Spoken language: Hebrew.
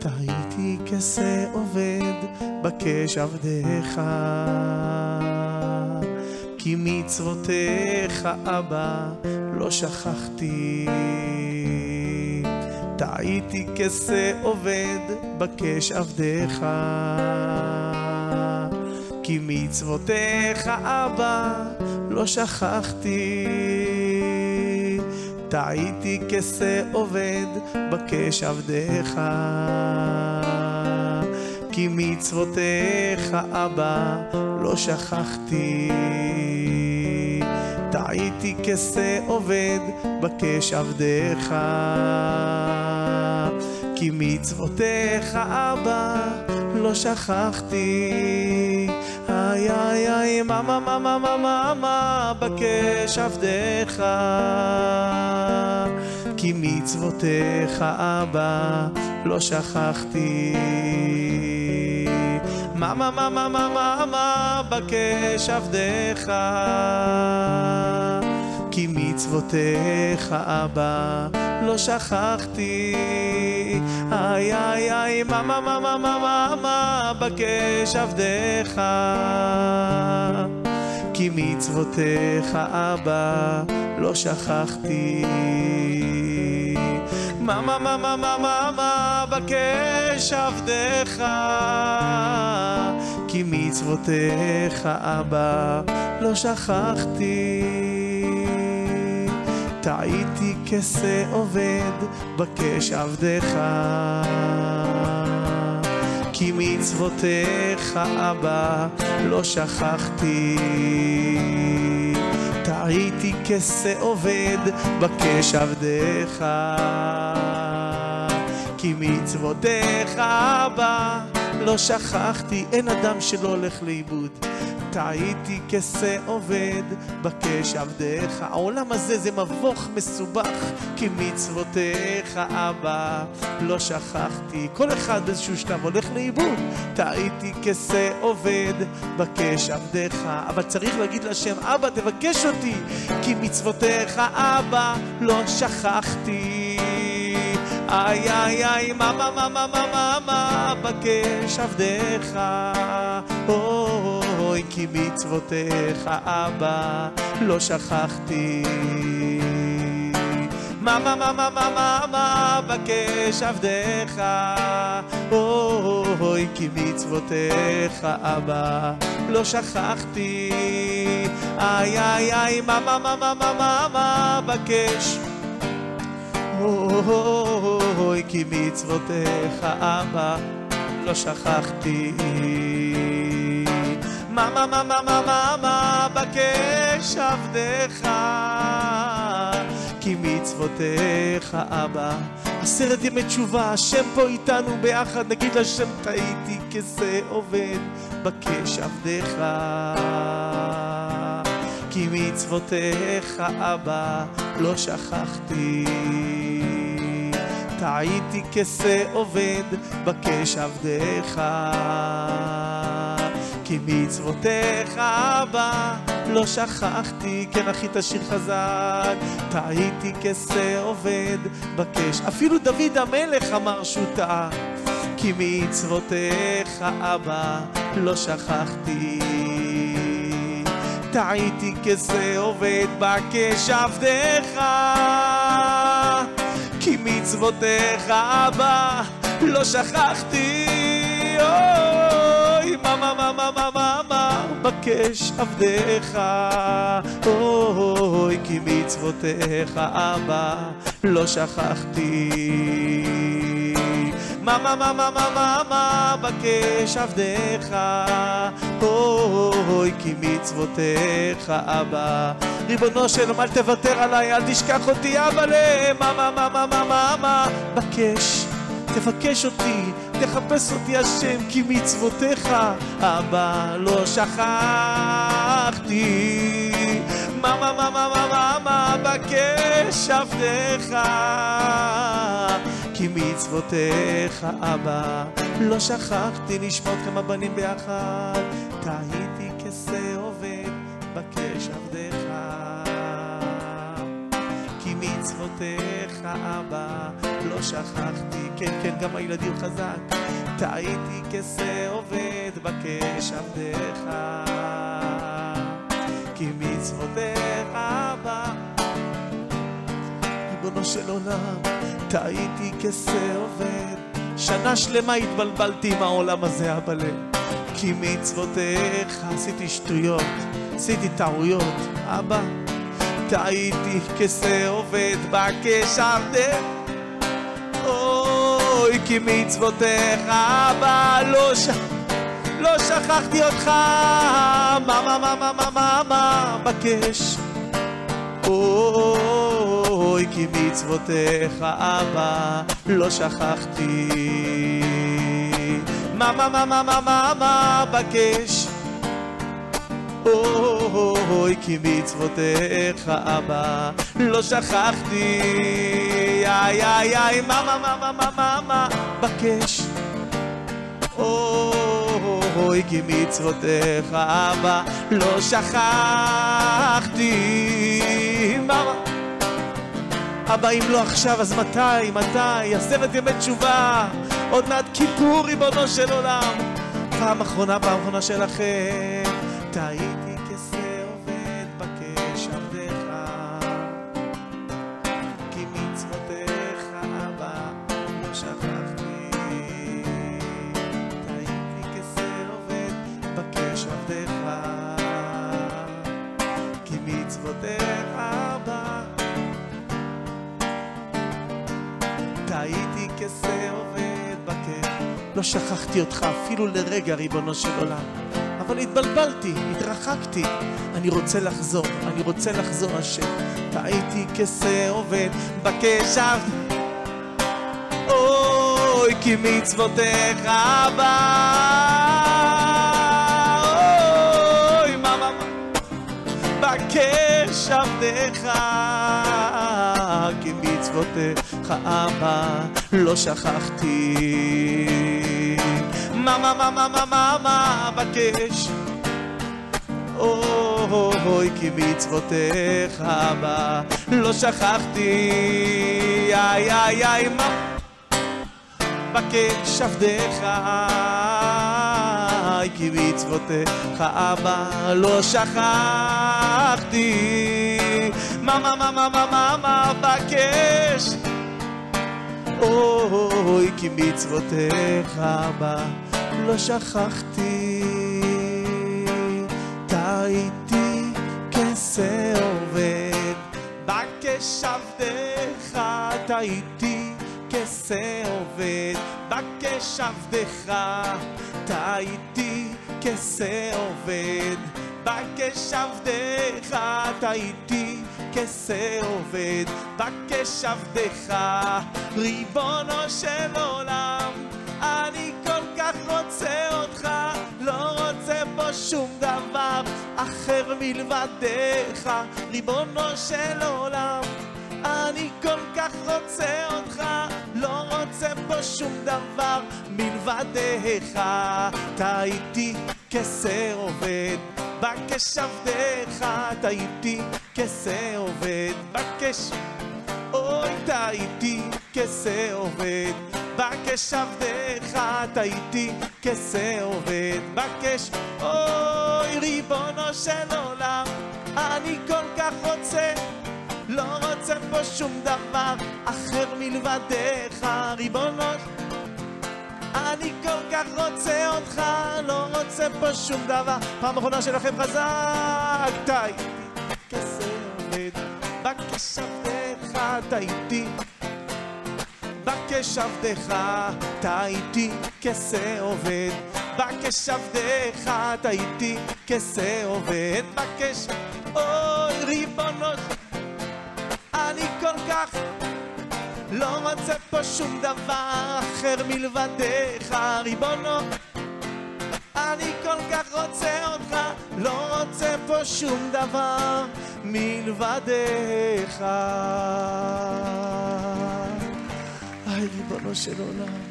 תהייתי כסה עובד, בקש עבדך, כי מצוותיך אבא לא שכחתי. תהייתי כסה עובד, בקש עבדך, כי מצוותיך אבא לא שכחתי. תהייתי כסה עובד, בקש עבדך, כי מצוותיך אבא לא שכחתי. תהייתי כסה עובד, בקש עבדך, כי מצוותיך אבא לא שכחתי. איי איי איי מאמה מאמה מאמה מאמה, בקש עבדך, כי מצוותיך אבא לא שכחתי. מאמה מאמה מאמה מאמה, בקש עבדך, כי מצוותיך אבא לא שכחתי. איי איי איי מאמה מאמה מאמה מאמה, בקש עבדך, כי מצוותיך אבא לא שכחתי. מאמה מאמה מאמה מאמה, בקש עבדך, כי מצוותיך אבא לא שכחתי. תהייתי כסה עובד, בקש עבדך, כי מצוותיך אבא לא שכחתי. תהייתי כסה עובד, בקש עבדך, כי מצוותיך אבא לא שכחתי. אין אדם שלא הולך לאיבוד. תהייתי כסה עובד, בקש עבדך. העולם הזה זה מבוך מסובך, כי מצוותיך אבא לא שכחתי. כל אחד באיזשהו שלב הולך לאיבוד. תהייתי כסה עובד, בקש עבדך, אבל צריך להגיד לשם אבא תבקש אותי, כי מצוותיך אבא לא שכחתי. איי איי איי מאמה מאמה מאמה מאמה, בקש עבדך, אוי כי מצוותיך אבא לא שכחתי. מאמה מאמה מאמה מאמה, בקש עבדך, אוי כי מצוותיך אבא לא שכחתי. איי איי איי מאמה מאמה מאמה מאמה, בקש, אוי כי מצוותיך אבא לא שכחתי. מאמה מאמה מאמה מאמה, בקש עבדך, כי מצוותיך אבא. 10 ימי תשובה, השם פה איתנו ביחד, נגיד לשם תהייתי כסה עובד, בקש עבדך, כי מצוותיך אבא לא שכחתי. תהייתי כסה עובד, בקש עבדך, כי מצוותיך אבא לא שכחתי. כן אחי תשיר חזק. תהייתי כסה עובד, בקש. אפילו דוד המלך אמר שהוא טעה, כי מצוותיך אבא לא שכחתי. תהייתי כסה עובד, בקש עבדך, כי מצוותיך אבא לא שכחתי. אוי מאמה מאמה מאמה מאמה, בקש עבדך, אוי כי מצוותיך אבא לא שכחתי. מאמה מאמה מאמה מאמה, בקש עבדך, אוי כי מצוותיך אבא. ריבונו של עולם אל תוותר עליי, אל תשכח אותי אבא. מאמה מאמה מאמה מאמה, בקש תבקש אותי, תחפש אותי השם, כי מצוותיך אבא לא שכחתי. מאמה מאמה מאמה מאמה, בקש עבדך, כי מצוותיך אבא לא שכחתי. נשמע אתכם הבנים ביחד. תהייתי כסה עובד, בקש עבדך, כי מצוותיך מצוותיך אבא לא שכחתי. כן, כן, גם הילדים חזק. טעיתי כשה עובד, בקש עבדך, כי מצוותיך אבא. ריבונו של עולם, טעיתי כשה עובד, שנה שלמה התבלבלתי עם העולם הזה אבא לב, כי מצוותיך עשיתי שטויות, עשיתי טעויות אבא. טעיתי כשה עובד, בקש עבדך, אוי כי מצוותיך אבא לא שכחתי אותך, מה בקש, אוי כי מצוותיך אבא לא שכחתי, מה בקש, אוי כי מצוותיך אבא לא שכחתי, איי איי איי מה בקש, אוי כי מצוותיך אבא לא שכחתי. אבא אם לא עכשיו אז מתי? 10 ימי תשובה, עוד מעט כיפור ריבונו של עולם, פעם אחרונה שלכם. טעיתי כשה עובד, בקש עבדך, כי מצוותיך אבא לא שכחתי. טעיתי כשה עובד, בקש עבדך, כי מצוותיך אבא. טעיתי כשה עובד, בקש. לא שכחתי אותך אפילו לרגע ריבונו של עולם, אבל התבלבלתי, התרחקתי. אני רוצה לחזור השם. טעיתי כשה עובד, בקש עבדך, אוי כי מצוותיך אבא, אוי מה בקש עבדך, כי מצוותיך אבא לא שכחתי, מה בקש, אוי כי מצוותיך אבא לא שכחתי, איי איי איי מה בקש עבדך, כי מצוותיך אבא לא שכחתי, מה בקש, אוי כי מצוותיך אבא לא שכחתי. טעיתי כשה עובד, בקש עבדך, טעיתי כשה עובד, בקש עבדך, טעיתי כשה עובד, בקש עבדך, טעיתי כשה עובד, בקש עבדך. ריבונו של עולם, אני כל כך רוצה אותך, לא רוצה פה שום דבר אחר מלבדך. ריבונו של עולם, אני כל כך רוצה אותך, לא רוצה פה שום דבר מלבדך. טעיתי כשה עובד, בקש עבדך, טעיתי כשה עובד, בקש, אוי טעיתי כשה עובד, בקש עבדך, טעיתי כשה עובד, בקש, אוי ריבונו של עולם, אני כל כך רוצה, לא רוצה פה שום דבר אחר מלבדך. ריבונו, אני כל כך רוצה אותך, לא רוצה פה שום דבר. פעם אחרונה שלכם חזק. טעיתי כשה עובד, בקש עבדך, טעיתי, בקש עבדך, טעיתי כשה עובד, בקש עבדך, טעיתי כשה עובד, בקש, אוי ריבונו, אני כל כך לא רוצה פה שום דבר אחר מלבדך. ריבונו, אני כל כך רוצה אותך, לא רוצה פה שום דבר מלבדך. היי ריבונו של עולם,